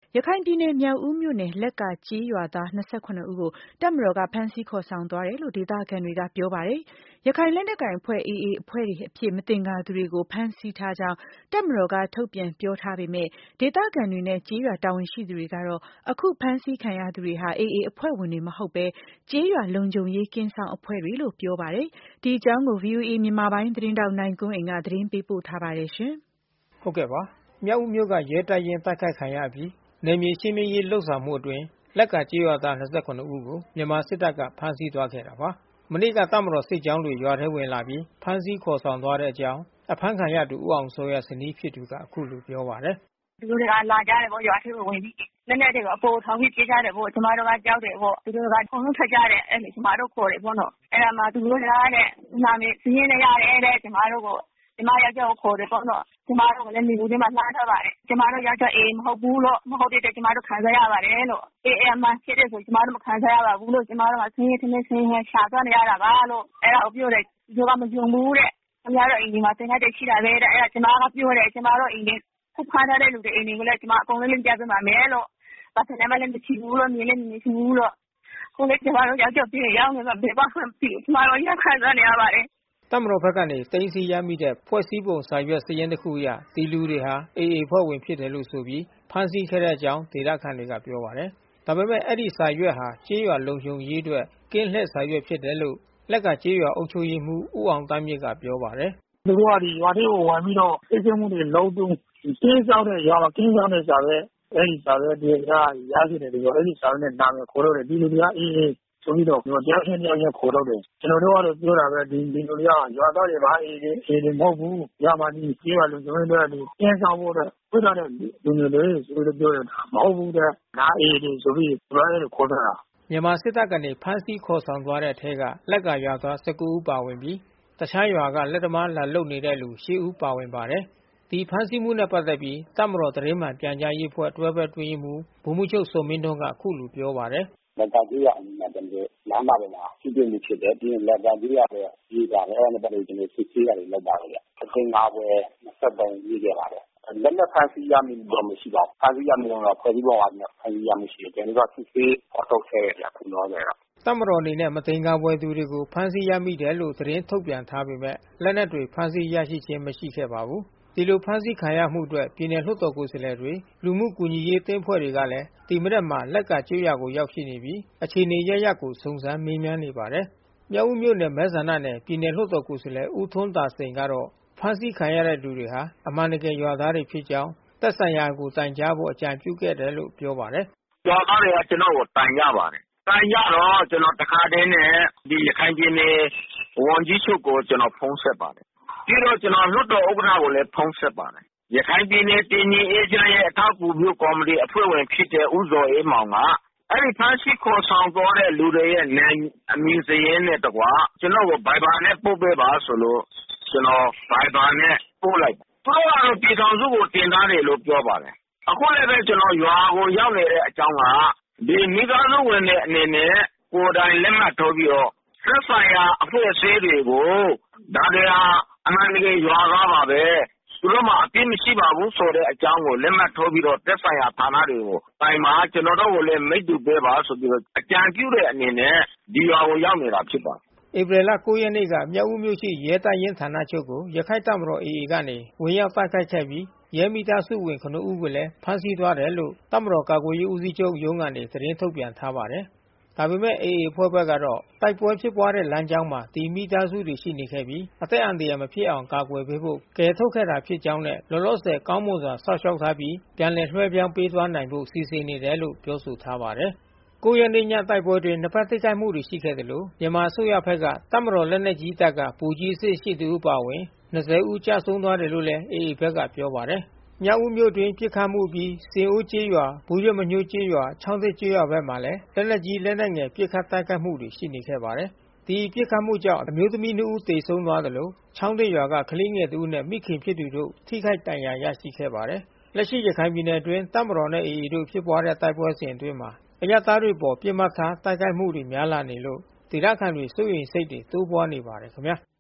ရခိုင်ပြည်နယ်မြောက်ဦးမြို့နယ်လက်ကကျေးရွာသား28ဦးကိုတပ်မတော်ကဖမ်းဆီးခေါ်ဆောင်သွားတယ်လို့ဒေသခံတွေကပြောပါတယ်။ရခိုင်လက်နက်ကိုင်အဖွဲ့ AA အဖွဲ့တွေအဖြစ်မသင်္ကာသူတွေကိုဖမ်းဆီးထားကြောင်းတပ်မတော်ကထုတ်ပြန်ပြောထားပေမဲ့ဒေသခံတွေနဲ့ကျေးရွာတာဝန်ရှိသူတွေကတော့အခုဖမ်းဆီးခံရသူတွေဟာ AA အဖွဲ့ဝင်တွေမဟုတ်ဘဲကျေးရွာလုံခြုံရေးကင်းဆောင်အဖွဲ့တွေလို့ပြောပါတယ်။ဒီအကြောင်းကို VOA မြန်မာပိုင်းသတင်းထောက်နိုင်ကွန်းအိန်ကသတင်းပေးပို့ထားပါတယ်ရှင်။ ဟုတ်ကဲ့ပါ။မြောက်ဦးမြို့ကရဲတပ်ရင်းတိုက်ခိုက်ခံရပြီးနယ်မြေရှင်းလင်းရေးလှုပ်ဆောင်မှုအတွင်းလက်ကကျေးရွာသားဦးကိုမြန်မာစစ်တပ်ကဖမ်းဆီးသွားခဲ့တာပါ။မနေ့ကတပ်မတော်စစ်ကြောင်းတွေရွာထဲဝင်လာပြီးဖမ်းဆီးခေါ်ဆောင်သွားတဲ့အကြောင်းအဖမ်းခံရသူဦးအောင်စောရဲ့ဇနီးဖြစ်သူကအခုလိုပြောပါတယ်။သူတို့ကလာကြတယ်ပေါ့ရွာထဲကိုဝင်ပြီးလက်နက်တွေကိုအပေါ်ထောင်ပြီးပြေးကြတယ်ပေါ့ကျမတို့ကကြောက်တယ်ပေါ့သူတို့ကခုံလုံးထွက်ကြတယ်အဲ့ကျမတို့ခေါ်တယ်ပေါ့နော်အဲ့ဒါမှသူတို့ကတဲ့နာမည်စည်ရင်းနဲ့ရတယ်တဲ့ကျမတို့ကိုကျမယောက်ျားကိုခေါ်တယ်ပေါ့နော်ကျမတို့ကလည်းမိဘူးထဲမှာလှမ်းထားပါတယ်ကျမတို့ယောက်ျားအေးမဟုတ်ဘူးလို့မဟုတ်တဲ့ကျမတို့ခံစားရပါတယ်လို့အေးအမှန်ဖြစ်တဲ့ဆိုကျမတို့မခံစားရပါဘူးလို့ကျမတို့ကဆင်းရဲထင်းဆင်းရဲရှာသွားနေရတာပါလို့အဲ့ဒါကိုပြောတယ်သူကမယုံဘူးတဲ့ခင်ဗျားတို့အိမ်ဒီမှာတင်တဲ့ရှိတာပဲတဲ့အဲ့ဒါကျမကပြောတယ်ကျမတို့အိမ်နဲ့ဖမ်းထားတဲ့လူတွေအိမ်တွေကိုလည်းကျမအကုန်လုံးလင်းပြပေးပါမယ်လို့ဘာသလဲမလည်းမရှိဘူးလို့မြင်လည်းမရှိဘူးလို့ကိုလည်းကျမတို့ရောက်ပြည့်ရောက်နေမှာဘယ်ပါမှမဖြစ်ကျမတို့ရခံစားနေရပါတယ်တပ်မတော်ဘက်ကနေတင်းစီရမိတဲ့ဖွဲ့စည်းပုံစာရွက်စည်ရင်တစ်ခုအရဒီလူတွေဟာ AA ဖွဲ့ဝင်ဖြစ်တယ်လို့ဆိုပြီးဖမ်းဆီးခဲ့တဲ့အကြောင်းဒေသခံတွေကပြောပါတယ်။ဒါပေမဲ့အဲ့ဒီစာရွက်ဟာကျေးရွာလုံခြုံရေးအတွက်ကင်းလှည့်စာရွက်ဖြစ်တယ်လို့လက်ကကျေးရွာအုပ်ချုပ်ရေးမှူးဦးအောင်သားမြင့်ကပြောပါတယ်။သူတို့ကဒီရွာထဲကိုဝင်ပြီးတော့စစ်ဆေးမှုတွေလုပ်တုန်းကင်းဆောင်တဲ့ရွာမှာကင်းဆောင်တဲ့စာရွက်အဲ့ဒီစာရွက်တွေကရရှိတယ်ဒီလိုအဲ့ဒီစာရွက်နဲ့နာမည်ခေါ်လို့တယ်ဒီလူတွေကအေးဆိုပြီးတော့တရားရှင်တရားရှင်ခေါ်တော့တယ်ကျွန်တော်တို့ကတော့ပြောတာပဲဒီလူတွေကရွာသားတွေပါအေးတွေမဟုတ်ဘူးရမှာဒီကျေးရွာလူကျွန်တော်တို့ကဒီကျင်းဆောင်ဖို့တော့ပြထားတဲ့လူတွေလေဆိုလို့ပြောရတာမဟုတ်ဘူးတဲ့ဒါအေးတွေဆိုပြီးပြောရတယ်ခေါ်တာမြန်မာစစ်တပ်ကနေဖမ်းဆီးခေါ်ဆောင်သွားတဲ့အထက်ကလက်ကရွာသား19ဦးပါဝင်ပြီးတခြားရွာကလက်သမားလာလုပ်နေတဲ့လူ10ဦးပါဝင်ပါတယ်ဒီဖမ်းဆီးမှုနဲ့ပတ်သက်ပြီးတပ်မတော်သတင်းမှန်ပြန်ကြားရေးအဖွဲ့တွဲဘက်တွင်းမှုဗိုလ်မှူးချုပ်စောမင်းထွန်းကအခုလိုပြောပါတယ်လက်ကကြီးရအမှန်တကယ်လမ်းပါပေါ်မှာရှိနေဖြစ်တယ်ပြီးရင်လက်ကကြီးရရဲ့ရေးတာလည်းအဲ့ဒါနဲ့ပတ်သက်ကျွန်တော်စစ်ဆေးရတယ်လုပ်ပါလေအချိန်5ပွဲ23ရေးခဲ့ပါတယ်လက်လက်ဖန်စီရမည်တော့မရှိပါဘူးဖန်စီရမည်တော့ဖွဲ့စည်းပုံကဖန်စီရမရှိတယ်ကျွန်တော်ကစစ်ဆေးဖော်ထုတ်ခဲ့ရခုတော့တယ်တပ်မတော်အနေနဲ့မသိင်္ဂပွဲသူတွေကိုဖမ်းဆီးရမိတယ်လို့သတင်းထုတ်ပြန်ထားပေမဲ့လက်နက်တွေဖမ်းဆီးရရှိခြင်းမရှိခဲ့ပါဘူးဒီလိုဖမ်းဆီးခံရမှုအတွက်ပြည်နယ်လွှတ်တော်ကိုယ်စားလှယ်တွေလူမှုကူညီရေးတင်းဖွဲ့တွေကလည်းဒီမရက်မှာလက်ကကျွေးရကိုရောက်ရှိနေပြီးအခြေအနေရရကိုစုံစမ်းမေးမြန်းနေပါတယ်။မြောက်ဦးမြို့နယ်မဲဆန္ဒနယ်ပြည်နယ်လွှတ်တော်ကိုယ်စားလှယ်ဦးထွန်းသာစိန်ကတော့ဖမ်းဆီးခံရတဲ့လူတွေဟာအမှန်တကယ်ရွာသားတွေဖြစ်ကြောင်းသက်ဆိုင်ရာကိုတိုင်ကြားဖို့အကြံပြုခဲ့တယ်လို့ပြောပါတယ်။ရွာသားတွေကကျွန်တော်ကိုတိုင်ကြပါတယ်။တိုင်ကြတော့ကျွန်တော်တခါတည်းနဲ့ဒီရခိုင်ပြည်နယ်ဝန်ကြီးချုပ်ကိုကျွန်တော်ဖုန်းဆက်ပါတယ်ပြီးတော့ကျွန်တော်လွှတ်တော်ဥက္ကဋ္ဌကိုလည်းဖုန်းဆက်ပါတယ်ရခိုင်ပြည်နယ်တင်ကြီးအေဂျင့်ရဲ့အထောက်အကူပြုကော်မတီအဖွဲ့ဝင်ဖြစ်တဲ့ဦးဇော်အေးမောင်ကအဲ့ဒီဖမ်းဆီးခေါ်ဆောင်သွားတဲ့လူတွေရဲ့နာအမည်စရင်းနဲ့တကွာကျွန်တော်ကိုဗိုင်ဘာနဲ့ပို့ပေးပါဆိုလို့ကျွန်တော်ဗိုင်ဘာနဲ့ပို့လိုက်သူတို့ကတော့ပြည်ထောင်စုကိုတင်ထားတယ်လို့ပြောပါတယ်အခုလည်းပဲကျွန်တော်ရွာကိုရောက်နေတဲ့အကြောင်းကဒီမိသားစုဝင်တွေအနေနဲ့ကိုယ်တိုင်လက်မှတ်ထိုးပြီးတော့ဆက်ဆိုင်ရာအဖွဲ့အစည်းတွေကိုဒါတွေဟာအမှန်တကယ်ရွာကားပါပဲသူတို့မှအပြစ်မရှိပါဘူးဆိုတဲ့အကြောင်းကိုလက်မှတ်ထိုးပြီးတော့သက်ဆိုင်ရာဌာနတွေကိုတိုင်မှာကျွန်တော်တို့ကိုလည်းမိတ္တူပေးပါဆိုပြီးတော့အကြံပြုတဲ့အနေနဲ့ဒီရွာကိုရောက်နေတာဖြစ်ပါတယ်ဧပြီလ9ရက်နေ့ကမြောက်ဦးမြို့ရှိရဲတပ်ရင်းဌာနချုပ်ကိုရခိုင်တပ်မတော် AA ကနေဝင်ရောက်တိုက်ခိုက်ခဲ့ပြီးရဲမိသားစုဝင်9ဦးကိုလည်းဖမ်းဆီးသွားတယ်လို့တပ်မတော်ကာကွယ်ရေးဦးစီးချုပ်ရုံးကနေသတင်းထုတ်ပြန်ထားပါတယ်ဒါပေမဲ့ AA အဖွဲ့ဘက်ကတော့တိုက်ပွဲဖြစ်ပွားတဲ့လမ်းကြောင်းမှာဒီမိသားစုတွေရှိနေခဲ့ပြီးအသက်အန္တရာယ်မဖြစ်အောင်ကာကွယ်ပေးဖို့ကယ်ထုတ်ခဲ့တာဖြစ်ကြောင်းနဲ့လောလောဆယ်ကောင်းမွန်စွာစောင့်ရှောက်ထားပြီးပြန်လည်လွှဲပြောင်းပေးသွားနိုင်ဖို့စီစဉ်နေတယ်လို့ပြောဆိုထားပါတယ်။9ရက်နေ့ညတိုက်ပွဲတွင်နှစ်ဖက်တိုက်ခိုက်မှုတွေရှိခဲ့တယ်လို့မြန်မာအစိုးရဘက်ကတပ်မတော်လက်နက်ကြီးတပ်ကပူကြီးစစ်ရှိသူအပါအဝင်20ဦးကြာဆုံးသွားတယ်လို့လည်း AA ဘက်ကပြောပါတယ်။မြောက်ဦးမြို့တွင်ပြစ်ခတ်မှုပြီးစင်အိုးကျေးရွာဘူးရွတ်မညှိုးကျေးရွာချောင်းသစ်ကျေးရွာဘက်မှာလည်းလက်နက်ကြီးလက်နက်ငယ်ပြစ်ခတ်တိုက်ခိုက်မှုတွေရှိနေခဲ့ပါတယ်။ဒီပြစ်ခတ်မှုကြောင့်အမျိုးသမီး2ဦးသေဆုံးသွားတယ်လို့ချောင်းသစ်ရွာကကလေးငယ်2ဦးနဲ့မိခင်ဖြစ်သူတို့ထိခိုက်ဒဏ်ရာရရှိခဲ့ပါတယ်။လက်ရှိရခိုင်ပြည်နယ်အတွင်းတပ်မတော်နဲ့ AA တို့ဖြစ်ပွားတဲ့တိုက်ပွဲစဉ်အတွင်းမှာအရပ်သားတွေပေါ်ပြစ်မှတ်ထားတိုက်ခိုက်မှုတွေများလာနေလို့ဒေသခံတွေစိုးရိမ်စိတ်တွေတိုးပွားနေပါတယ်ခင်ဗျာ။